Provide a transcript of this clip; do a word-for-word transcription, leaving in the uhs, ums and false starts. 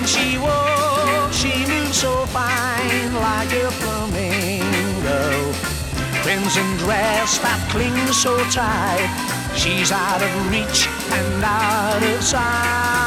she walks, she moves so fine like a flamingo. Crimson dress that clings so tight, she's out of reach and out of sight.